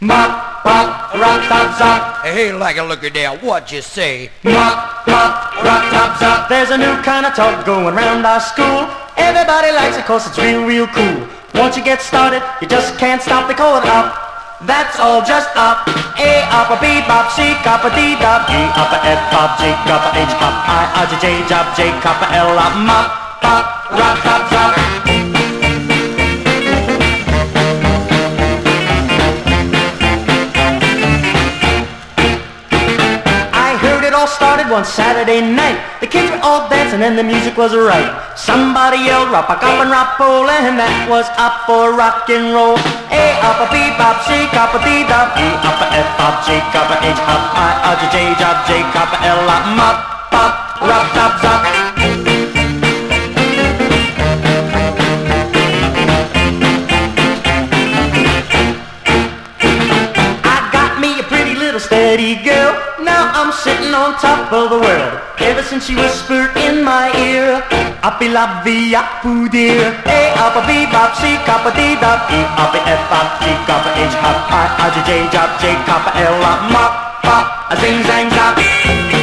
Mop, pop, rock, top, sock. Hey, like a looker there, what you say? Mop, pop, rock, top, sock. There's a new kind of talk going around our school. Everybody likes it 'cause it's real, real cool. Once you get started, you just can't stop. They call it up. That's all just up. A, up, a, B, bop, C, copper, D, dop, E, up, a, F, pop, G, copper, H, pop, I, R, J, J, job, J, copper, L, up, mop, pop, rock, top, sock. Started one Saturday night. The kids were all dancing and the music was right. Somebody yelled rock a cop and rock roll, and that was up for rock and roll. A, up, a, B, bop, C, copper, D, dop, E, up, a, F, pop, G, copper, H, hop, I, R, J, J, job, J, copper, L, up, mop, pop, rock, top, sock. Steady girl, now I'm sitting on top of the world. Ever since she whispered in my ear, Appy la via poo dear. A, up, a, B, bop, C, copper, D, dop, E, up, a, F, pop, G, copper, H, hop, I, R, J, J, job, J, copper, L, up, mop, pop, a zing, zang, zop.